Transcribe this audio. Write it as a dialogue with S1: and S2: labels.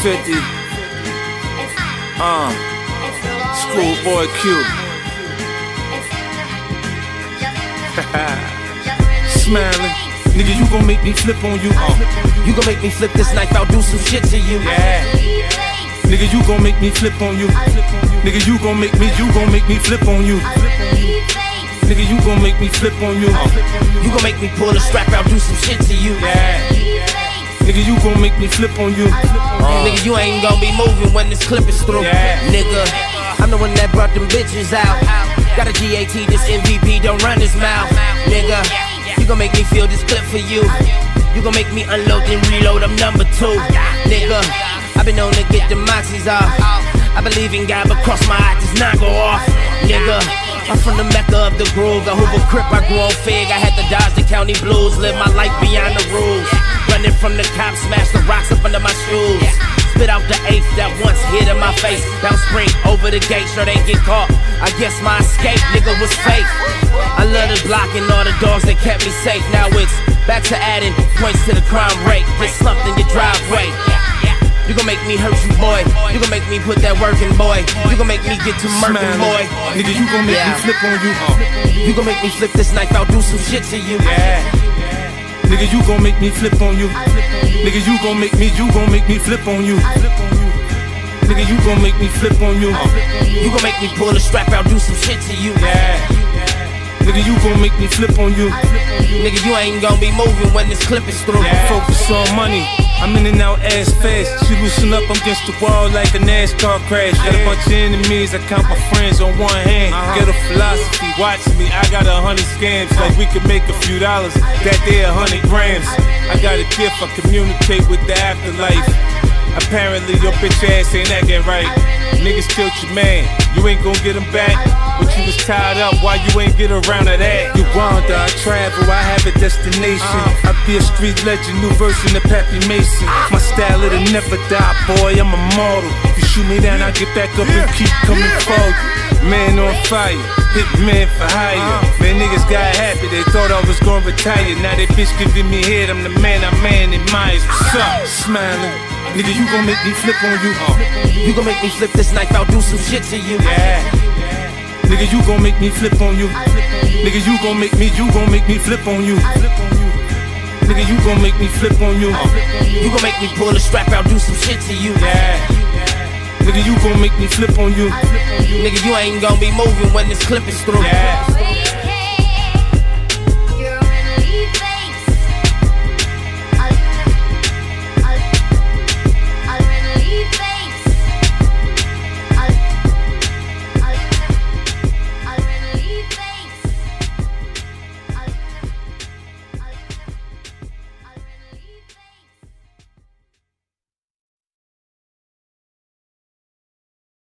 S1: 50. Schoolboy Q. Smiling. Nigga, you gon' make me flip on you.
S2: You gon' make me flip this knife, I'll do some shit to you.
S1: Yeah. Nigga, you gon' make me flip on you. Nigga, you gon' make me flip on you. Nigga, you gon' make me flip on you.
S2: You gon' make me pull a strap, I'll do some shit to you.
S1: Yeah. Nigga, you gon' make me flip on you.
S2: Nigga, you ain't gon' be moving when this clip is through.
S1: Yeah.
S2: Nigga, I'm the one that brought them bitches out. Got a GAT, this MVP don't run his mouth. Nigga, you gon' make me feel this clip for you. You gon' make me unload and reload, I'm number 2. Nigga, I've been known to get the moxies off. I believe in God, but cross my eyes does not go off. Nigga, I'm from the Mecca of the groove. The Hoover Crip, I grew on Fig. I had to dodge the county blues. Live my life beyond the rules. Running from the cops, smash the rocks up under my shoes. Spit out the eighth that once hit in my face. Now spring over the gate, sure they get caught. I guess my escape, nigga, was fake. I love the block and all the dogs that kept me safe. Now it's back to adding points to the crime rate. Get slumped in your driveway. You gon' make me hurt you, boy. You gon' make me put that work in, boy. You gon' make me get to murking, boy.
S1: Nigga, you gon' make me flip on you.
S2: You gon' make me flip this knife, I'll do some shit to you.
S1: Yeah. Nigga, you gon' make me flip on you. Nigga, you gon' make me flip on you. Nigga, you gon' make me flip on you.
S2: You gon' make me pull a strap, I'll do some shit to you.
S1: Yeah. Nigga, you gon' make me flip on you.
S2: Nigga, you ain't gon' be moving when this clip is through.
S1: Yeah. Focus on money. I'm in and out ass fast. She loosen up, I'm against the wall like a NASCAR crash. Got a bunch of enemies, I count my friends on one hand. Get a philosophy, watch me, I got 100 scams. Like we could make a few dollars, that day 100 grams. I got a gift, I communicate with the afterlife. Apparently your bitch ass ain't acting right. Niggas killed your man, you ain't gon' get him back. But you was tied up, why you ain't get around to that? You wander, I travel, I have a destination. I be a street legend, new version of Pappy Mason. My style, it'll never die, boy, I'm immortal. You shoot me down, I get back up and keep coming for you. Man on fire, hit man for hire. Man, niggas got happy, they thought I was gonna retire. Now they bitch giving me head, I'm the man admires. What's up? Smiling. Nigga, you gon' make me flip on you.
S2: You gon' make me flip this knife, I'll do some shit to you.
S1: Yeah. Nigga, you gon' make me flip on you. Nigga, you gon' make me flip on you. Nigga, you gon' make me flip on you.
S2: You gon' make me pull a strap, I'll do some shit to you.
S1: Yeah. Nigga, you gon' make me flip on you.
S2: Nigga, you ain't gon' be moving when this clip is through.
S1: Yeah.